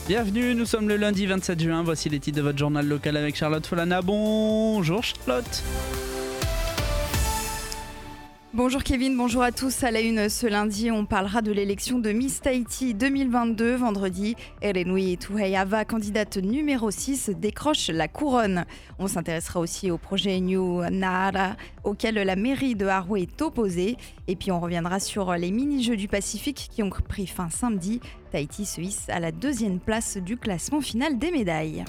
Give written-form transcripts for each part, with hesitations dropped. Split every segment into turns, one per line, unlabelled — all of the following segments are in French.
Bienvenue, nous sommes le lundi 27 juin, voici les titres de votre journal local avec Charlotte Folana. Bonjour Charlotte.
Bonjour Kevin, bonjour à tous. À la une ce lundi, on parlera de l'élection de Miss Tahiti 2022. Vendredi, Erenui Tuheiava, candidate numéro 6, décroche la couronne. On s'intéressera aussi au projet New Nara, auquel la mairie de Haroué est opposée. Et puis on reviendra sur les mini-jeux du Pacifique qui ont pris fin samedi. Tahiti se hisse à la 2e place du classement final des médailles.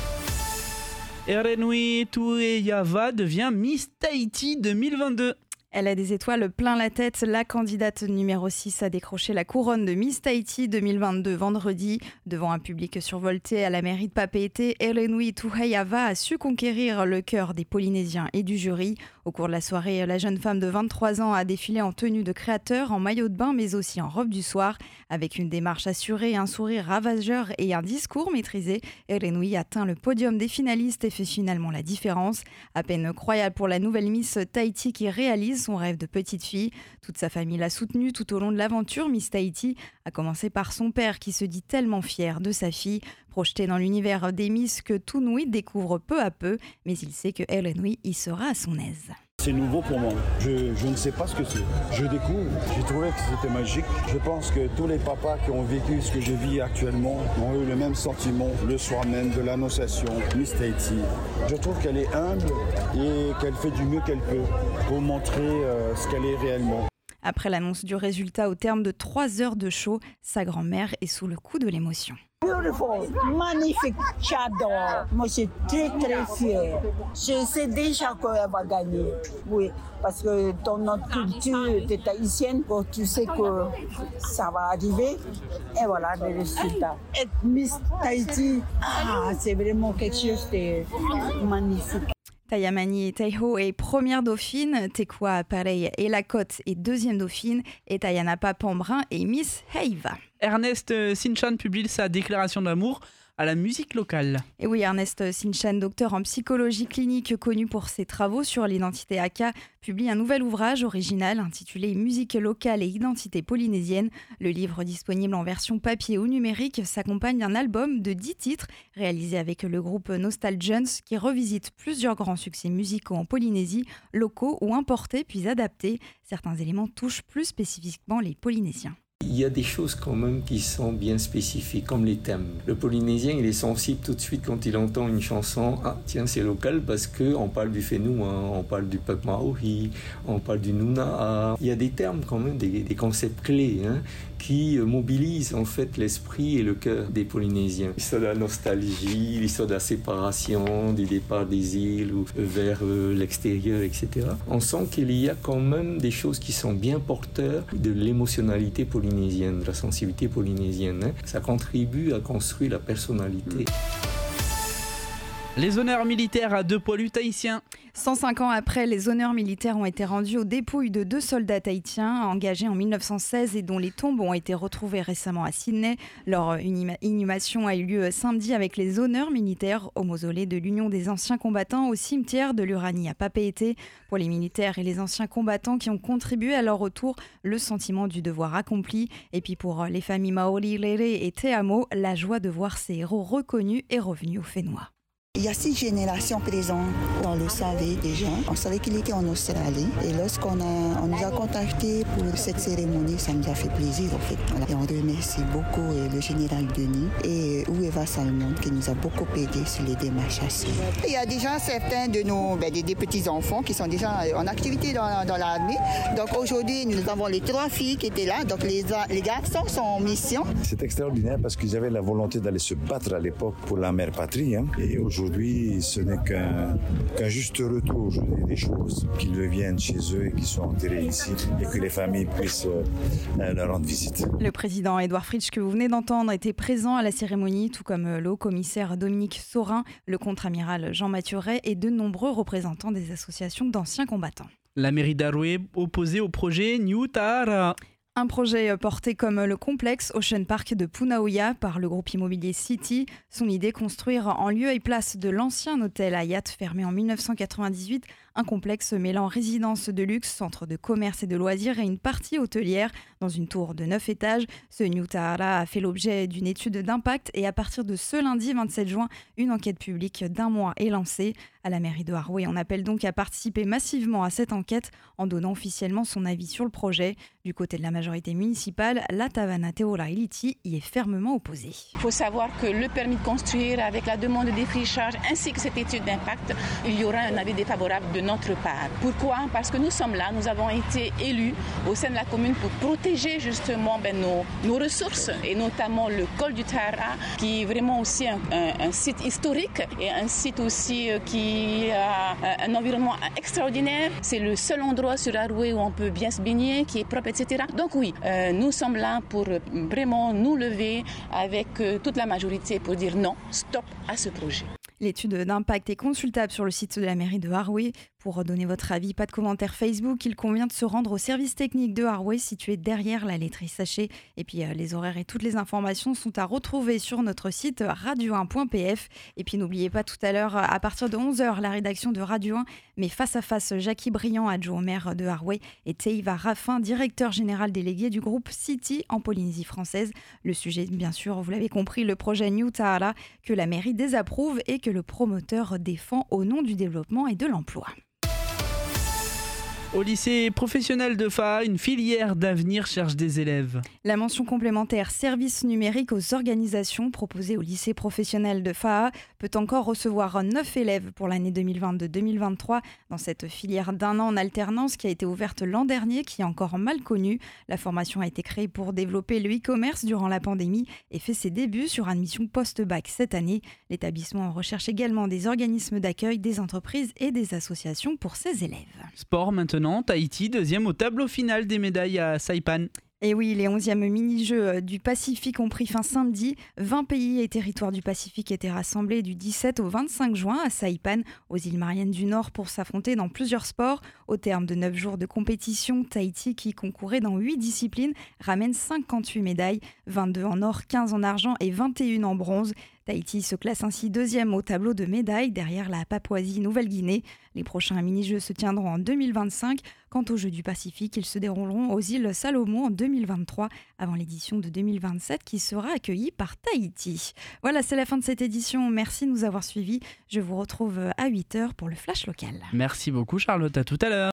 Erenui Tuheiava devient Miss Tahiti 2022.
Elle a des étoiles plein la tête. La candidate numéro 6 a décroché la couronne de Miss Tahiti 2022 vendredi. Devant un public survolté à la mairie de Papeete, Erenui Tuheiava a su conquérir le cœur des Polynésiens et du jury. Au cours de la soirée, la jeune femme de 23 ans a défilé en tenue de créateur, en maillot de bain, mais aussi en robe du soir. Avec une démarche assurée, un sourire ravageur et un discours maîtrisé, Erenui atteint le podium des finalistes et fait finalement la différence. À peine croyable pour la nouvelle Miss Tahiti qui réalise son rêve de petite fille. Toute sa famille l'a soutenue tout au long de l'aventure Miss Tahiti, à commencer par son père qui se dit tellement fier de sa fille. Projeté dans l'univers des Miss que Tunui découvre peu à peu, mais il sait que Erenui y sera à son aise.
C'est nouveau pour moi. Je ne sais pas ce que c'est. Je découvre. J'ai trouvé que c'était magique. Je pense que tous les papas qui ont vécu ce que je vis actuellement ont eu le même sentiment le soir même de l'annonciation Miss Tahiti. Je trouve qu'elle est humble et qu'elle fait du mieux qu'elle peut pour montrer ce qu'elle est réellement.
Après l'annonce du résultat au terme de 3 heures de show, sa grand-mère est sous le coup de l'émotion.
Beautiful, magnifique, j'adore. Moi, je suis très, très fière. Je sais déjà qu'elle va gagner. Oui, parce que dans notre culture de tahitienne, tu sais que ça va arriver. Et voilà le résultat. Être Miss Tahiti, c'est vraiment quelque chose de magnifique.
Tayamani Taiho est première dauphine, Tekua Parei et Lacote est 2e dauphine et Tayanapa Pambrin est Miss Heiva.
Ernest Sinchan publie sa déclaration d'amour à la musique locale.
Et oui, Ernest Sinchan, docteur en psychologie clinique connu pour ses travaux sur l'identité Aka, publie un nouvel ouvrage original intitulé Musique locale et identité polynésienne. Le livre, disponible en version papier ou numérique, s'accompagne d'un album de 10 titres réalisé avec le groupe Nostalgians qui revisite plusieurs grands succès musicaux en Polynésie, locaux ou importés puis adaptés. Certains éléments touchent plus spécifiquement les Polynésiens.
Il y a des choses quand même qui sont bien spécifiques, comme les thèmes. Le Polynésien, il est sensible tout de suite quand il entend une chanson. Ah, tiens, c'est local parce qu'on parle du Whenua, on parle du peuple Maori, on parle du Nunaa. Il y a des termes quand même, des concepts clés qui mobilisent en fait l'esprit et le cœur des Polynésiens. L'histoire de la nostalgie, l'histoire de la séparation, du départ des îles ou vers l'extérieur, etc. On sent qu'il y a quand même des choses qui sont bien porteurs de l'émotionnalité polynésienne, de la sensibilité polynésienne. Ça contribue à construire la personnalité.
Les honneurs militaires à 2 poilus tahitiens.
105 ans après, les honneurs militaires ont été rendus aux dépouilles de 2 soldats tahitiens engagés en 1916 et dont les tombes ont été retrouvées récemment à Sydney. Leur inhumation a eu lieu samedi avec les honneurs militaires au mausolée de l'Union des anciens combattants au cimetière de l'Uranie à Papeete. Pour les militaires et les anciens combattants qui ont contribué à leur retour, le sentiment du devoir accompli. Et puis pour les familles Maori, Lere et Te Amo, la joie de voir ces héros reconnus et revenus au Whenua.
Il y a 6 générations présentes. On le savait déjà. On savait qu'il était en Australie. Et lorsqu'on nous a contactés pour cette cérémonie, ça nous a fait plaisir en fait. Voilà. Et on remercie beaucoup le général Denis et Ueva Salmon qui nous a beaucoup aidé sur les démarches. Il y a déjà certains de nos des petits-enfants qui sont déjà en activité dans l'armée. Donc aujourd'hui, nous avons les 3 filles qui étaient là. Donc les garçons sont en mission.
C'est extraordinaire parce qu'ils avaient la volonté d'aller se battre à l'époque pour la mère patrie. Et aujourd'hui, ce n'est qu'un juste retour des choses, qu'ils reviennent chez eux et qu'ils soient enterrés ici et que les familles puissent leur rendre visite.
Le président Édouard Fritsch, que vous venez d'entendre, était présent à la cérémonie, tout comme le haut-commissaire Dominique Saurin, le contre-amiral Jean-Mathieu Ray et de nombreux représentants des associations d'anciens combattants.
La mairie d'Haroué opposée au projet New Tahara.
Un projet porté comme le complexe Ocean Park de Punaouia par le groupe immobilier City. Son idée, construire en lieu et place de l'ancien hôtel Hayat fermé en 1998, un complexe mêlant résidence de luxe, centre de commerce et de loisirs et une partie hôtelière dans une tour de 9 étages. Ce New Tahara a fait l'objet d'une étude d'impact et à partir de ce lundi 27 juin, une enquête publique d'1 mois est lancée. À la mairie de Haroué, on appelle donc à participer massivement à cette enquête en donnant officiellement son avis sur le projet. Du côté de la majorité municipale, la Tavana Teora Iliti y est fermement opposée.
Il faut savoir que le permis de construire avec la demande de défrichage ainsi que cette étude d'impact, il y aura un avis défavorable de notre part. Pourquoi ? Parce que nous sommes là, nous avons été élus au sein de la commune pour protéger justement nos ressources et notamment le col du Tahara qui est vraiment aussi un site historique et un site aussi qui a un environnement extraordinaire. C'est le seul endroit sur Haroué où on peut bien se baigner, qui est propre, etc. Donc oui, nous sommes là pour vraiment nous lever avec toute la majorité pour dire non, stop à ce projet.
L'étude d'impact est consultable sur le site de la mairie de Haroué. Pour donner votre avis, pas de commentaire Facebook, il convient de se rendre au service technique de Haroué situé derrière la laiterie Sachet. Et puis les horaires et toutes les informations sont à retrouver sur notre site radio1.pf. Et puis n'oubliez pas tout à l'heure, à partir de 11h, la rédaction de Radio 1 met face à face Jackie Briand, adjoint au maire de Haroué, et Teiva Raffin, directeur général délégué du groupe City en Polynésie française. Le sujet, bien sûr, vous l'avez compris, le projet New Tahara que la mairie désapprouve et que le promoteur défend au nom du développement et de l'emploi.
Au lycée professionnel de Faha, une filière d'avenir cherche des élèves.
La mention complémentaire service numérique aux organisations proposée au lycée professionnel de Faha peut encore recevoir 9 élèves pour l'année 2022-2023 dans cette filière d'1 an en alternance qui a été ouverte l'an dernier, qui est encore mal connue. La formation a été créée pour développer le e-commerce durant la pandémie et fait ses débuts sur admission post-bac cette année. L'établissement recherche également des organismes d'accueil, des entreprises et des associations pour ses élèves.
Sport maintenant. Tahiti, deuxième au tableau final des médailles à Saipan.
Et oui, les 11e mini-jeux du Pacifique ont pris fin samedi. 20 pays et territoires du Pacifique étaient rassemblés du 17 au 25 juin à Saipan, aux îles Mariannes du Nord, pour s'affronter dans plusieurs sports. Au terme de 9 jours de compétition, Tahiti, qui concourait dans 8 disciplines, ramène 58 médailles, 22 en or, 15 en argent et 21 en bronze. Tahiti se classe ainsi deuxième au tableau de médailles derrière la Papouasie-Nouvelle-Guinée. Les prochains mini-jeux se tiendront en 2025. Quant aux Jeux du Pacifique, ils se dérouleront aux îles Salomon en 2023, avant l'édition de 2027 qui sera accueillie par Tahiti. Voilà, c'est la fin de cette édition. Merci de nous avoir suivis. Je vous retrouve à 8h pour le Flash Local.
Merci beaucoup Charlotte, à tout à l'heure.